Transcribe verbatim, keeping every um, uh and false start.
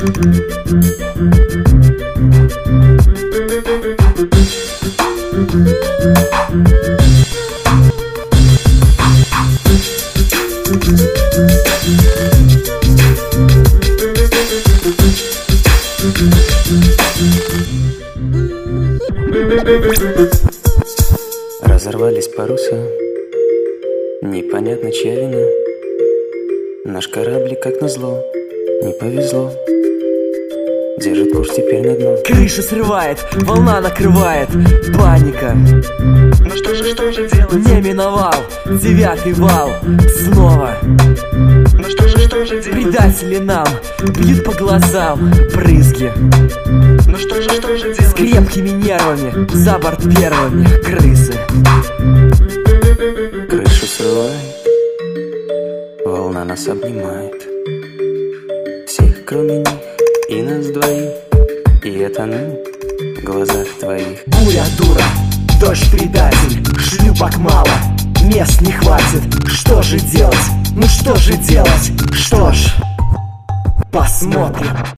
Разорвались паруса, непонятно чья вина. Наш кораблик, как назло, не повезло, держит курс теперь на дно. Крыша срывает, волна накрывает, паника. Ну что же, что же делать? Не миновал девятый вал снова. Ну что же, что же делать? Предатели нам бьют по глазам брызги. Ну что же, что же С делать? крепкими нервами за борт первыми крысы. Крышу срывает, волна нас обнимает. Всех, кроме них, и нас двоих. И я тону в глазах твоих. Буря дура, дождь предатель, шлюпок мало, мест не хватит. Что же делать? Ну что же делать? Что ж, посмотрим.